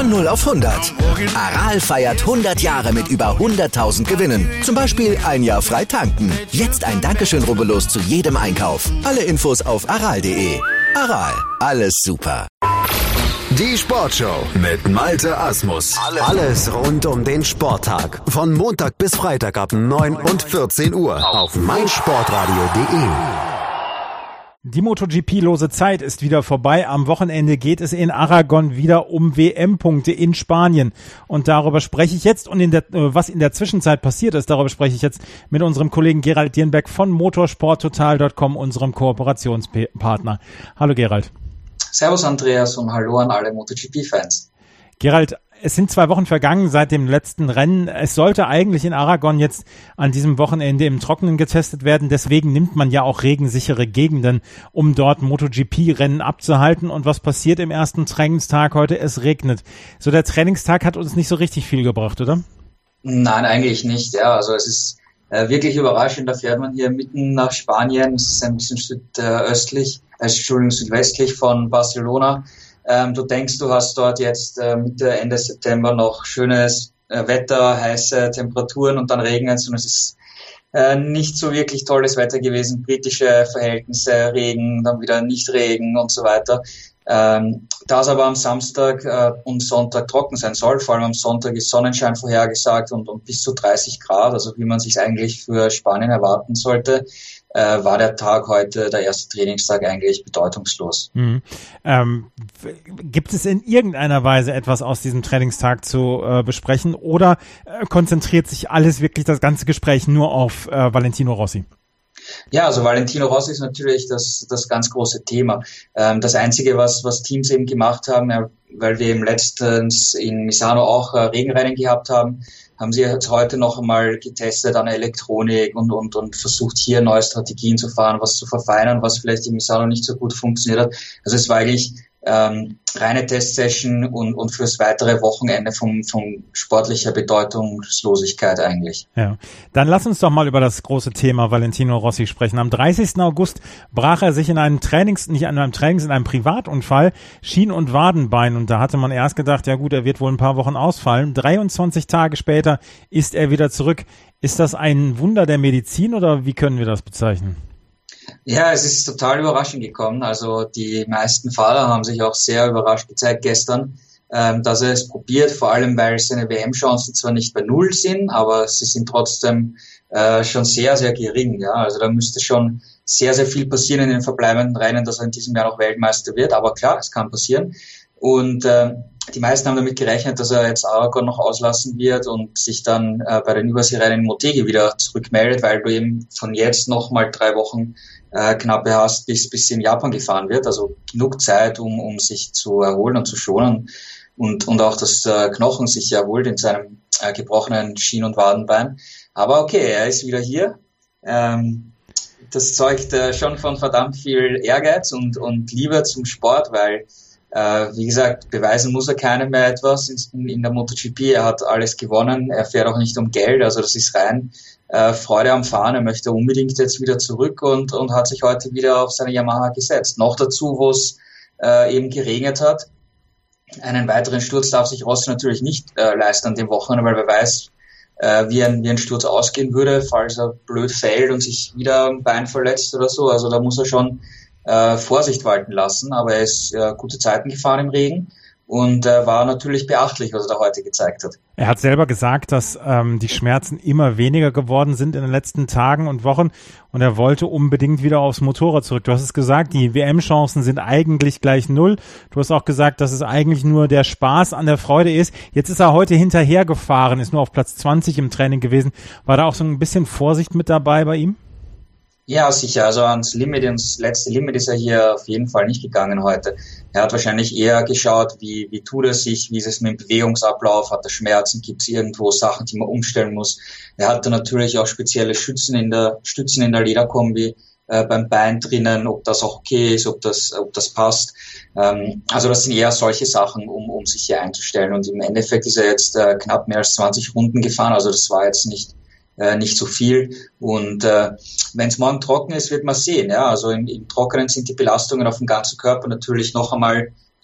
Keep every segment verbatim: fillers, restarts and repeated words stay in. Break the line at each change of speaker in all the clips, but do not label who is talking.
Von null auf hundert. Aral feiert hundert Jahre mit über hunderttausend Gewinnen. Zum Beispiel ein Jahr frei tanken. Jetzt ein Dankeschön, rubbellos zu jedem Einkauf. Alle Infos auf aral punkt de. Aral, alles super.
Die Sportshow mit Malte Asmus. Alles rund um den Sporttag. Von Montag bis Freitag ab neun und vierzehn Uhr auf meinsportradio punkt de.
Die MotoGP-lose Zeit ist wieder vorbei. Am Wochenende geht es in Aragon wieder um W M-Punkte in Spanien. Und darüber spreche ich jetzt und in der, was in der Zwischenzeit passiert ist, darüber spreche ich jetzt mit unserem Kollegen Gerald Dierenbeck von motorsporttotal punkt com, unserem Kooperationspartner. Hallo Gerald.
Servus Andreas und hallo an alle MotoGP-Fans.
Gerald, es sind zwei Wochen vergangen seit dem letzten Rennen. Es sollte eigentlich in Aragon jetzt an diesem Wochenende im Trockenen getestet werden. Deswegen nimmt man ja auch regensichere Gegenden, um dort MotoGP-Rennen abzuhalten. Und was passiert im ersten Trainingstag heute? Es regnet. So, der Trainingstag hat uns nicht so richtig viel gebracht, oder?
Nein, eigentlich nicht. Ja, also es ist äh, wirklich überraschend. Da fährt man hier mitten nach Spanien. Es ist ein bisschen südöstlich, äh, Entschuldigung, südwestlich von Barcelona. Ähm, du denkst, du hast dort jetzt äh, Mitte, Ende September noch schönes äh, Wetter, heiße Temperaturen und dann regnet es und es ist äh, nicht so wirklich tolles Wetter gewesen. Britische Verhältnisse, Regen, dann wieder Nicht-Regen und so weiter. Ähm, da es aber am Samstag äh, und Sonntag trocken sein soll, vor allem am Sonntag ist Sonnenschein vorhergesagt und, und bis zu dreißig Grad, also wie man sich eigentlich für Spanien erwarten sollte, äh, war der Tag heute, der erste Trainingstag, eigentlich bedeutungslos.
Mhm. Ähm, gibt es in irgendeiner Weise etwas aus diesem Trainingstag zu äh, besprechen oder äh, konzentriert sich alles wirklich, das ganze Gespräch, nur auf äh, Valentino Rossi?
Ja, also Valentino Rossi ist natürlich das das ganz große Thema. Ähm, das Einzige, was was Teams eben gemacht haben, ja, weil wir eben letztens in Misano auch äh, Regenrennen gehabt haben, haben sie jetzt heute noch einmal getestet an Elektronik und und und versucht hier neue Strategien zu fahren, was zu verfeinern, was vielleicht in Misano nicht so gut funktioniert hat. Also es war eigentlich ähm, reine Testsession und und fürs weitere Wochenende von von sportlicher Bedeutungslosigkeit eigentlich.
Ja, dann lass uns doch mal über das große Thema Valentino Rossi sprechen. Am dreißigsten August brach er sich in einem Trainings, nicht in einem Trainings, in einem Privatunfall Schien- und Wadenbein und da hatte man erst gedacht, ja gut, er wird wohl ein paar Wochen ausfallen. dreiundzwanzig Tage später ist er wieder zurück. Ist das ein Wunder der Medizin oder wie können wir das bezeichnen?
Ja, es ist total überraschend gekommen. Also die meisten Fahrer haben sich auch sehr überrascht gezeigt gestern, ähm, dass er es probiert, vor allem weil seine W M-Chancen zwar nicht bei Null sind, aber sie sind trotzdem äh, schon sehr, sehr gering. Ja, also da müsste schon sehr, sehr viel passieren in den verbleibenden Rennen, dass er in diesem Jahr noch Weltmeister wird. Aber klar, es kann passieren. Und äh, die meisten haben damit gerechnet, dass er jetzt Aragon noch auslassen wird und sich dann äh, bei den Überseerennen in Motegi wieder zurückmeldet, weil du eben von jetzt noch mal drei Wochen äh, knappe hast, bis bis in Japan gefahren wird. Also genug Zeit, um um sich zu erholen und zu schonen und und auch das äh, Knochen sich erholt in seinem äh, gebrochenen Schien- und Wadenbein. Aber okay, er ist wieder hier. Ähm, das zeugt äh, schon von verdammt viel Ehrgeiz und und Liebe zum Sport, weil Äh, wie gesagt, beweisen muss er keinem mehr etwas in, in der MotoGP. Er hat alles gewonnen. Er fährt auch nicht um Geld. Also das ist rein äh, Freude am Fahren. Er möchte unbedingt jetzt wieder zurück und, und hat sich heute wieder auf seine Yamaha gesetzt. Noch dazu, wo es äh, eben geregnet hat. Einen weiteren Sturz darf sich Rossi natürlich nicht äh, leisten an dem Wochenende, weil wer weiß, äh, wie, ein, wie ein Sturz ausgehen würde, falls er blöd fällt und sich wieder am Bein verletzt oder so. Also da muss er schon Äh, Vorsicht walten lassen, aber er ist äh, gute Zeiten gefahren im Regen und äh, war natürlich beachtlich, was er da heute gezeigt hat.
Er hat selber gesagt, dass ähm, die Schmerzen immer weniger geworden sind in den letzten Tagen und Wochen und er wollte unbedingt wieder aufs Motorrad zurück. Du hast es gesagt, die W M-Chancen sind eigentlich gleich null. Du hast auch gesagt, dass es eigentlich nur der Spaß an der Freude ist. Jetzt ist er heute hinterhergefahren, ist nur auf Platz zwanzig im Training gewesen. War da auch so ein bisschen Vorsicht mit dabei bei ihm?
Ja, sicher. Also ans Limit, ins letzte Limit ist er hier auf jeden Fall nicht gegangen heute. Er hat wahrscheinlich eher geschaut, wie, wie tut er sich, wie ist es mit dem Bewegungsablauf, hat er Schmerzen, gibt es irgendwo Sachen, die man umstellen muss. Er hatte natürlich auch spezielle Schützen in der, Stützen in der Lederkombi äh, beim Bein drinnen, ob das auch okay ist, ob das, ob das passt. Ähm, also das sind eher solche Sachen, um, um sich hier einzustellen. Und im Endeffekt ist er jetzt äh, knapp mehr als zwanzig Runden gefahren, also das war jetzt nicht Äh, nicht so viel und äh, wenn es morgen trocken ist, wird man sehen. Ja, also im, im Trockenen sind die Belastungen auf den ganzen Körper natürlich noch einmal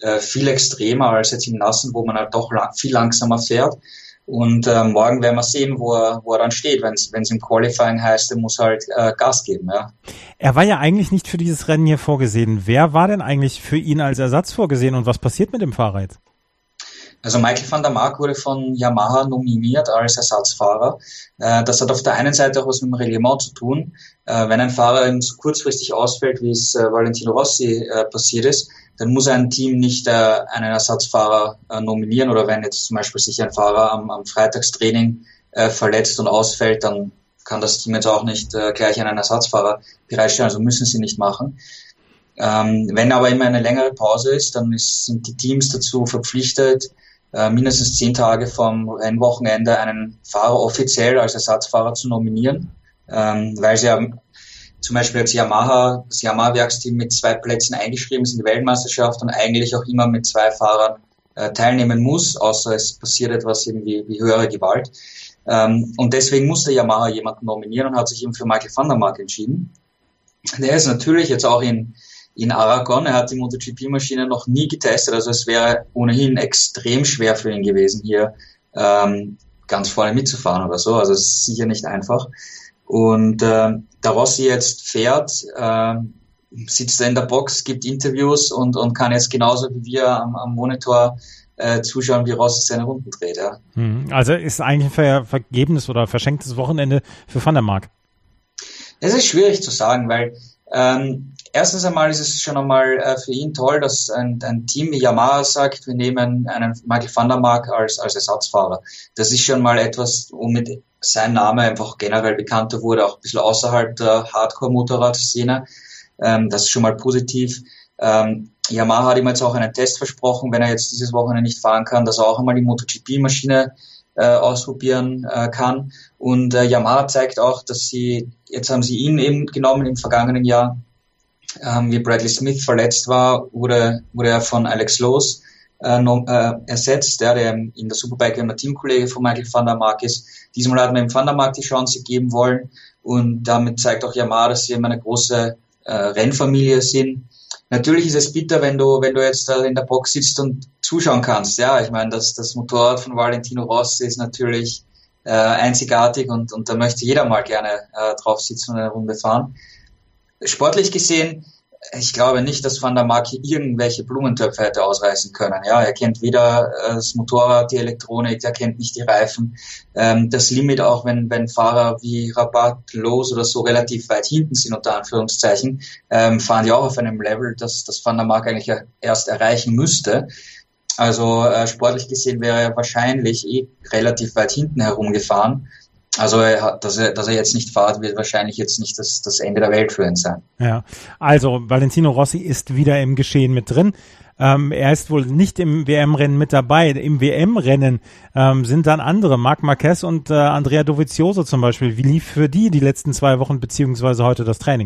äh, viel extremer als jetzt im Nassen, wo man halt doch lang, viel langsamer fährt. Und äh, morgen werden wir sehen, wo er, wo er dann steht. Wenn es im Qualifying heißt, er muss halt äh, Gas geben. Ja.
Er war ja eigentlich nicht für dieses Rennen hier vorgesehen. Wer war denn eigentlich für ihn als Ersatz vorgesehen und was passiert mit dem Fahrer jetzt?
Also Michael van der Mark wurde von Yamaha nominiert als Ersatzfahrer. Äh, das hat auf der einen Seite auch was mit dem Reglement zu tun. Äh, wenn ein Fahrer eben so kurzfristig ausfällt, wie es äh, Valentino Rossi äh, passiert ist, dann muss ein Team nicht äh, einen Ersatzfahrer äh, nominieren. Oder wenn jetzt zum Beispiel sich ein Fahrer am, am Freitagstraining äh, verletzt und ausfällt, dann kann das Team jetzt auch nicht äh, gleich einen Ersatzfahrer bereitstellen. Also müssen sie nicht machen. Ähm, wenn aber immer eine längere Pause ist, dann ist, sind die Teams dazu verpflichtet, Uh, mindestens zehn Tage vom Rennwochenende einen Fahrer offiziell als Ersatzfahrer zu nominieren, ähm, weil sie ja zum Beispiel als Yamaha, das Yamaha-Werksteam mit zwei Plätzen eingeschrieben ist in die Weltmeisterschaft und eigentlich auch immer mit zwei Fahrern äh, teilnehmen muss, außer es passiert etwas irgendwie wie höhere Gewalt. Ähm, und deswegen musste Yamaha jemanden nominieren und hat sich eben für Michael van der Mark entschieden. Der ist natürlich jetzt auch in in Aragon. Er hat die MotoGP-Maschine noch nie getestet, also es wäre ohnehin extrem schwer für ihn gewesen, hier ähm, ganz vorne mitzufahren oder so. Also es ist sicher nicht einfach. Und äh, da Rossi jetzt fährt, äh, sitzt er in der Box, gibt Interviews und, und kann jetzt genauso wie wir am, am Monitor äh, zuschauen, wie Rossi seine Runden dreht. Ja.
Also ist eigentlich ein ver- vergebenes oder verschenktes Wochenende für Van der Mark?
Es ist schwierig zu sagen, weil ähm, erstens einmal ist es schon einmal äh, für ihn toll, dass ein, ein Team wie Yamaha sagt, wir nehmen einen Michael van der Mark als, als Ersatzfahrer. Das ist schon mal etwas, womit sein Name einfach generell bekannter wurde, auch ein bisschen außerhalb der Hardcore-Motorrad-Szene. Ähm, das ist schon mal positiv. Ähm, Yamaha hat ihm jetzt auch einen Test versprochen, wenn er jetzt dieses Wochenende nicht fahren kann, dass er auch einmal die MotoGP-Maschine äh, ausprobieren äh, kann. Und äh, Yamaha zeigt auch, dass sie, jetzt haben sie ihn eben genommen im vergangenen Jahr, ähm, wie Bradley Smith verletzt war, wurde, wurde er von Alex Loos äh, no, äh, ersetzt, der, der in der Superbike immer Teamkollege von Michael van der Mark ist. Diesmal hat man ihm Van der Mark die Chance geben wollen und damit zeigt auch Yamaha, dass sie eben eine große äh, Rennfamilie sind. Natürlich ist es bitter, wenn du, wenn du jetzt da in der Box sitzt und zuschauen kannst. Ja, ich meine, das, das Motorrad von Valentino Rossi ist natürlich äh, einzigartig und, und da möchte jeder mal gerne äh, drauf sitzen und eine Runde fahren. Sportlich gesehen, ich glaube nicht, dass Van der Mark hier irgendwelche Blumentöpfe hätte ausreißen können. Ja, er kennt weder äh, das Motorrad, die Elektronik, er kennt nicht die Reifen. Ähm, das Limit auch, wenn, wenn Fahrer wie Rabat, Loos oder so relativ weit hinten sind, unter Anführungszeichen, ähm, fahren die auch auf einem Level, das, das Van der Mark eigentlich erst erreichen müsste. Also äh, sportlich gesehen wäre er wahrscheinlich eh relativ weit hinten herumgefahren. Also, er hat, dass, er, dass er jetzt nicht fährt, wird wahrscheinlich jetzt nicht das, das Ende der Welt für ihn sein.
Ja, also Valentino Rossi ist wieder im Geschehen mit drin. Ähm, er ist wohl nicht im W M-Rennen mit dabei. Im W M-Rennen ähm, sind dann andere, Marc Marquez und äh, Andrea Dovizioso zum Beispiel. Wie lief für die die letzten zwei Wochen beziehungsweise heute das Training?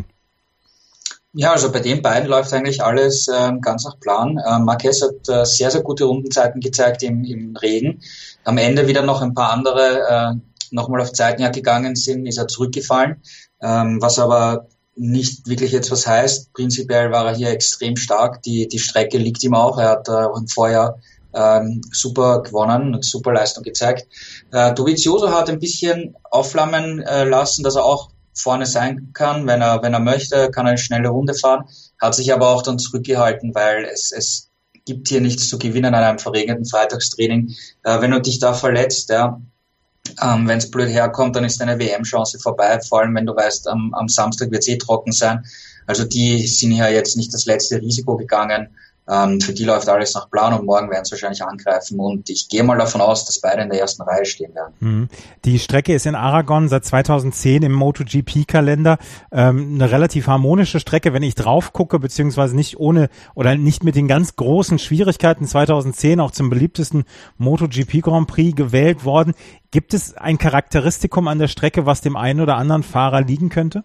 Ja, also bei den beiden läuft eigentlich alles ähm, ganz nach Plan. Ähm, Marquez hat äh, sehr, sehr gute Rundenzeiten gezeigt im, im Regen. Am Ende wieder noch ein paar andere äh, nochmal auf Zeitenjagd gegangen sind, ist er zurückgefallen, ähm, was aber nicht wirklich jetzt was heißt. Prinzipiell war er hier extrem stark, die die Strecke liegt ihm auch, er hat äh, auch im Vorjahr ähm, super gewonnen und super Leistung gezeigt. Äh, Dovizioso hat ein bisschen aufflammen äh, lassen, dass er auch vorne sein kann, wenn er wenn er möchte, kann er eine schnelle Runde fahren, hat sich aber auch dann zurückgehalten, weil es es gibt hier nichts zu gewinnen an einem verregneten Freitagstraining. Äh, wenn du dich da verletzt, ja, Ähm, wenn es blöd herkommt, dann ist deine W M-Chance vorbei, vor allem wenn du weißt, am, am Samstag wird es eh trocken sein. Also die sind ja jetzt nicht das letzte Risiko gegangen. Ähm, für die läuft alles nach Plan und morgen werden sie wahrscheinlich angreifen und ich gehe mal davon aus, dass beide in der ersten Reihe stehen werden.
Mhm. Die Strecke ist in Aragon seit zweitausendzehn im MotoGP-Kalender ähm, eine relativ harmonische Strecke, wenn ich drauf gucke, beziehungsweise nicht ohne oder nicht mit den ganz großen Schwierigkeiten. zweitausendzehn auch zum beliebtesten MotoGP Grand Prix gewählt worden. Gibt es ein Charakteristikum an der Strecke, was dem einen oder anderen Fahrer liegen könnte?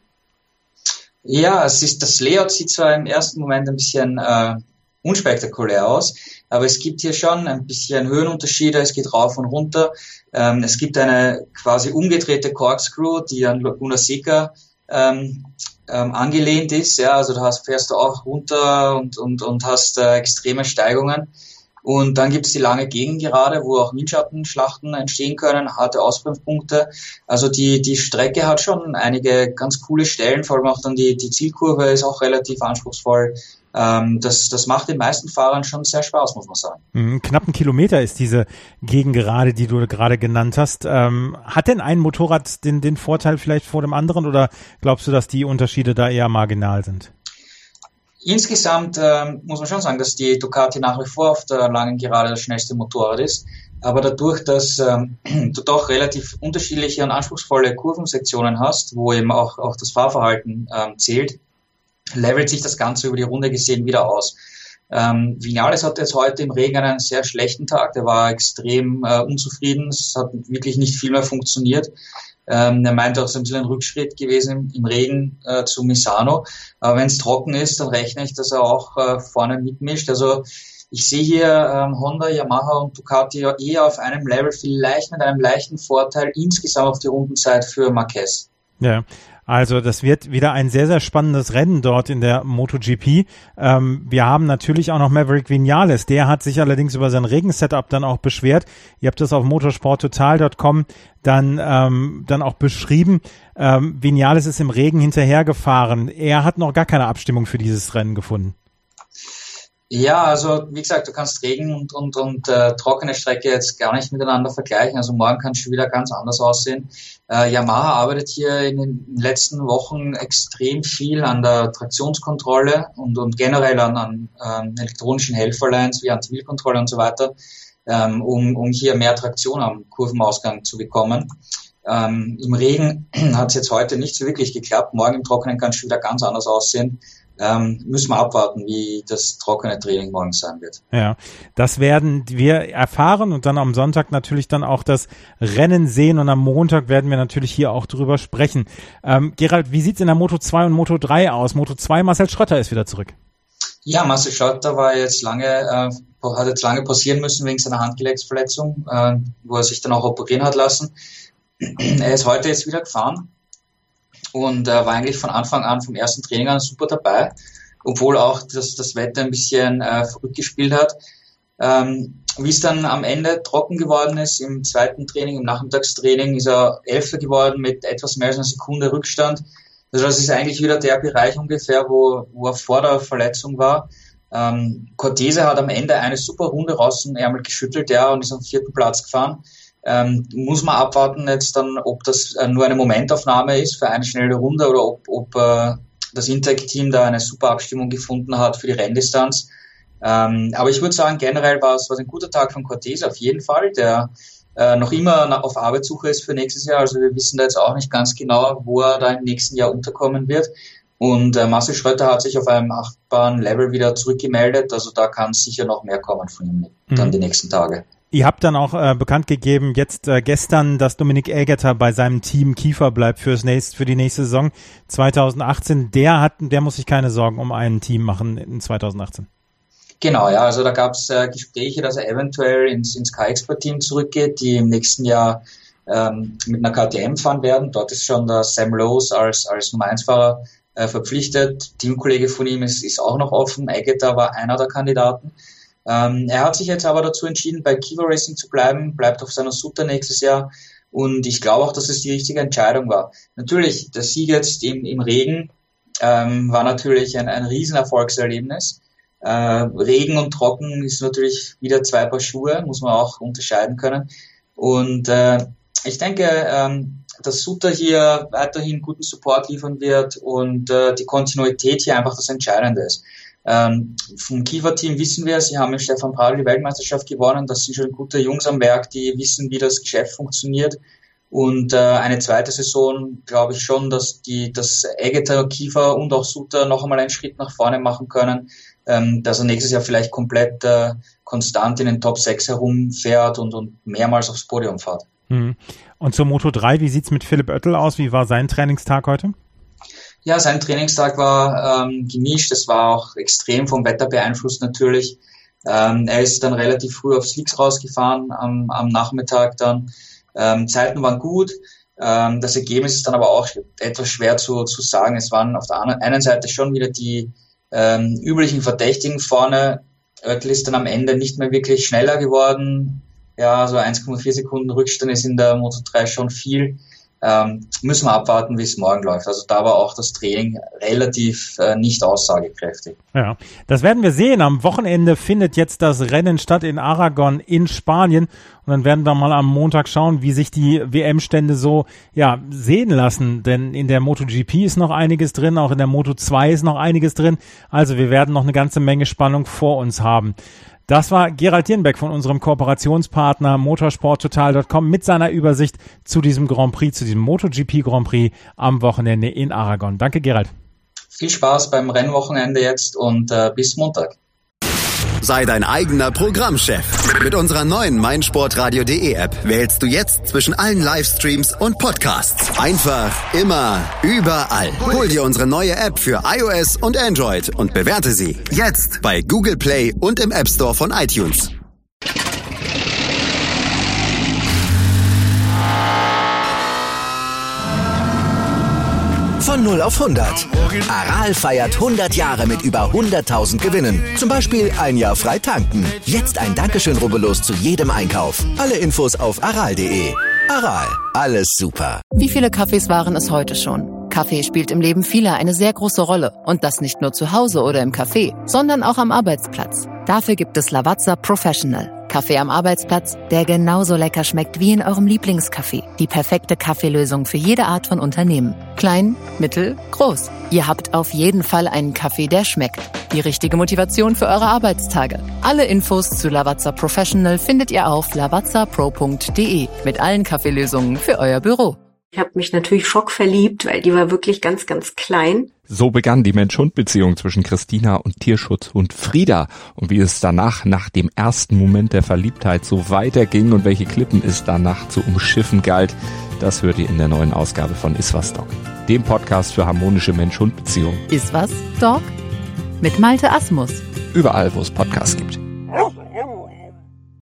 Ja, es ist, das Layout sieht zwar im ersten Moment ein bisschen äh, unspektakulär aus, aber es gibt hier schon ein bisschen Höhenunterschiede, es geht rauf und runter. Ähm, es gibt eine quasi umgedrehte Corkscrew, die an Laguna Seca ähm, ähm, angelehnt ist. Ja, also da hast, fährst du auch runter und, und, und hast äh, extreme Steigungen. Und dann gibt's die lange Gegengerade, wo auch Windschattenschlachten entstehen können, harte Ausbremspunkte. Also die die Strecke hat schon einige ganz coole Stellen, vor allem auch dann die die Zielkurve ist auch relativ anspruchsvoll. Ähm, das das macht den meisten Fahrern schon sehr Spaß, muss man sagen.
Mhm, knapp ein Kilometer ist diese Gegengerade, die du gerade genannt hast. Ähm, hat denn ein Motorrad den den Vorteil vielleicht vor dem anderen oder glaubst du, dass die Unterschiede da eher marginal sind?
Insgesamt ähm, muss man schon sagen, dass die Ducati nach wie vor auf der langen Gerade das schnellste Motorrad ist. Aber dadurch, dass ähm, du doch relativ unterschiedliche und anspruchsvolle Kurvensektionen hast, wo eben auch, auch das Fahrverhalten ähm, zählt, levelt sich das Ganze über die Runde gesehen wieder aus. Ähm, Viñales hatte jetzt heute im Regen einen sehr schlechten Tag. Der war extrem äh, unzufrieden. Es hat wirklich nicht viel mehr funktioniert. Ähm, er meinte auch, es ist ein bisschen ein Rückschritt gewesen im Regen äh, zu Misano. Aber wenn es trocken ist, dann rechne ich, dass er auch äh, vorne mitmischt. Also ich sehe hier ähm, Honda, Yamaha und Ducati eher auf einem Level, vielleicht mit einem leichten Vorteil insgesamt auf die Rundenzeit für Marquez.
Ja, also das wird wieder ein sehr, sehr spannendes Rennen dort in der MotoGP. Ähm, wir haben natürlich auch noch Maverick Viñales. Der hat sich allerdings über sein Regensetup dann auch beschwert. Ihr habt das auf motorsporttotal Punkt com dann ähm, dann auch beschrieben. Ähm, Viñales ist im Regen hinterhergefahren. Er hat noch gar keine Abstimmung für dieses Rennen gefunden.
Ja, also wie gesagt, du kannst Regen und und und äh, trockene Strecke jetzt gar nicht miteinander vergleichen. Also morgen kann es schon wieder ganz anders aussehen. Äh, Yamaha arbeitet hier in den letzten Wochen extrem viel an der Traktionskontrolle und und generell an, an ähm, elektronischen Helferlines wie Antiwheel-Kontrolle und so weiter, ähm, um um hier mehr Traktion am Kurvenausgang zu bekommen. Ähm, Im Regen hat es jetzt heute nicht so wirklich geklappt. Morgen im Trockenen kann es schon wieder ganz anders aussehen. Ähm, müssen wir abwarten, wie das trockene Training morgen sein wird.
Ja, das werden wir erfahren und dann am Sonntag natürlich dann auch das Rennen sehen und am Montag werden wir natürlich hier auch drüber sprechen. Ähm, Gerald, wie sieht's in der Moto zwei und Moto drei aus? Moto zwei, Marcel Schrötter ist wieder zurück.
Ja, Marcel Schrötter war jetzt lange, äh, hat jetzt lange pausieren müssen wegen seiner Handgelenksverletzung, äh, wo er sich dann auch operieren hat lassen. Er ist heute jetzt wieder gefahren. Und äh, war eigentlich von Anfang an vom ersten Training an super dabei, obwohl auch das, das Wetter ein bisschen äh, verrückt gespielt hat. Ähm, wie es dann am Ende trocken geworden ist, im zweiten Training, im Nachmittagstraining, ist er Elfter geworden mit etwas mehr als einer Sekunde Rückstand. Also das ist eigentlich wieder der Bereich ungefähr, wo, wo er vor der Verletzung war. Ähm, Cortese hat am Ende eine super Runde raus dem Ärmel geschüttelt, ja, und ist am vierten Platz gefahren. Ähm, muss man abwarten jetzt dann, ob das äh, nur eine Momentaufnahme ist für eine schnelle Runde oder ob, ob äh, das Intec-Team da eine super Abstimmung gefunden hat für die Renndistanz. Ähm, aber ich würde sagen, generell war es ein guter Tag von Cortese auf jeden Fall, der äh, noch immer auf Arbeitssuche ist für nächstes Jahr. Also wir wissen da jetzt auch nicht ganz genau, wo er da im nächsten Jahr unterkommen wird. Und äh, Marcel Schrötter hat sich auf einem achtbaren Level wieder zurückgemeldet. Also da kann sicher noch mehr kommen von ihm mhm. dann die nächsten Tage.
Ihr habt dann auch äh, bekannt gegeben, jetzt äh, gestern, dass Dominik Elgeter bei seinem Team Kiefer bleibt fürs nächste, für die nächste Saison zwanzig achtzehn. Der hat, der muss sich keine Sorgen um ein Team machen in zwanzig achtzehn.
Genau, ja, also da gab es äh, Gespräche, dass er eventuell ins, ins K-Expert-Team zurückgeht, die im nächsten Jahr ähm, mit einer K T M fahren werden. Dort ist schon der Sam Lowes als, als Nummer eins Fahrer äh, verpflichtet. Teamkollege von ihm ist, ist auch noch offen. Elgeter war einer der Kandidaten. Ähm, er hat sich jetzt aber dazu entschieden, bei Kiva Racing zu bleiben, bleibt auf seiner Sutter nächstes Jahr und ich glaube auch, dass es die richtige Entscheidung war. Natürlich, der Sieg jetzt im, im Regen ähm, war natürlich ein, ein Riesenerfolgserlebnis. Äh, Regen und Trocken ist natürlich wieder zwei Paar Schuhe, muss man auch unterscheiden können und äh, ich denke, ähm, dass Sutter hier weiterhin guten Support liefern wird und äh, die Kontinuität hier einfach das Entscheidende ist. Ähm, vom Kiefer-Team wissen wir, sie haben mit Stefan Bradl die Weltmeisterschaft gewonnen, das sind schon gute Jungs am Werk, die wissen, wie das Geschäft funktioniert und äh, eine zweite Saison glaube ich schon, dass die dass Elgeter, Kiefer und auch Sutter noch einmal einen Schritt nach vorne machen können, ähm, dass er nächstes Jahr vielleicht komplett äh, konstant in den Top sechs herumfährt und, und mehrmals aufs Podium fährt.
Mhm. Und zur Moto drei, wie sieht's mit Philipp Oettel aus? Wie war sein Trainingstag heute?
Ja, sein Trainingstag war ähm, gemischt. Es war auch extrem vom Wetter beeinflusst natürlich. Ähm, er ist dann relativ früh auf Slicks rausgefahren am, am Nachmittag dann. Ähm, Zeiten waren gut. Ähm, das Ergebnis ist dann aber auch etwas schwer zu, zu sagen. Es waren auf der einen Seite schon wieder die ähm, üblichen Verdächtigen vorne. Oettel ist dann am Ende nicht mehr wirklich schneller geworden. Ja, so eins Komma vier Sekunden Rückstand ist in der Moto drei schon viel. Ähm, müssen wir abwarten, wie es morgen läuft. Also da war auch das Training relativ äh, nicht aussagekräftig.
Ja, das werden wir sehen. Am Wochenende findet jetzt das Rennen statt in Aragon in Spanien. Und dann werden wir mal am Montag schauen, wie sich die W M-Stände so ja sehen lassen. Denn in der MotoGP ist noch einiges drin, auch in der Moto zwei ist noch einiges drin. Also wir werden noch eine ganze Menge Spannung vor uns haben. Das war Gerald Dierenbeck von unserem Kooperationspartner motorsport total Punkt com mit seiner Übersicht zu diesem Grand Prix, zu diesem MotoGP Grand Prix am Wochenende in Aragon. Danke, Gerald.
Viel Spaß beim Rennwochenende jetzt und äh, bis Montag.
Sei dein eigener Programmchef. Mit unserer neuen meinsportradio punkt de App wählst du jetzt zwischen allen Livestreams und Podcasts. Einfach, immer, überall. Hol dir unsere neue App für iOS und Android und bewerte sie jetzt bei Google Play und im App Store von iTunes.
Von null auf hundert. Aral feiert hundert Jahre mit über hunderttausend Gewinnen. Zum Beispiel ein Jahr frei tanken. Jetzt ein Dankeschön, rubbellos zu jedem Einkauf. Alle Infos auf aral punkt de. Aral, alles super.
Wie viele Kaffees waren es heute schon? Kaffee spielt im Leben vieler eine sehr große Rolle. Und das nicht nur zu Hause oder im Café, sondern auch am Arbeitsplatz. Dafür gibt es Lavazza Professional. Kaffee am Arbeitsplatz, der genauso lecker schmeckt wie in eurem Lieblingscafé. Die perfekte Kaffeelösung für jede Art von Unternehmen. Klein, mittel, groß. Ihr habt auf jeden Fall einen Kaffee, der schmeckt. Die richtige Motivation für eure Arbeitstage. Alle Infos zu Lavazza Professional findet ihr auf lavazza pro punkt de mit allen Kaffeelösungen für euer Büro.
Ich habe mich natürlich schockverliebt, weil die war wirklich ganz, ganz klein.
So begann die Mensch-Hund-Beziehung zwischen Christina und Tierschutzhund Frieda. Und wie es danach, nach dem ersten Moment der Verliebtheit, so weiterging und welche Klippen es danach zu umschiffen galt, das hört ihr in der neuen Ausgabe von Iswas Dog, dem Podcast für harmonische Mensch-Hund-Beziehungen.
Iswas Dog? Mit Malte Asmus.
Überall, wo es Podcasts gibt.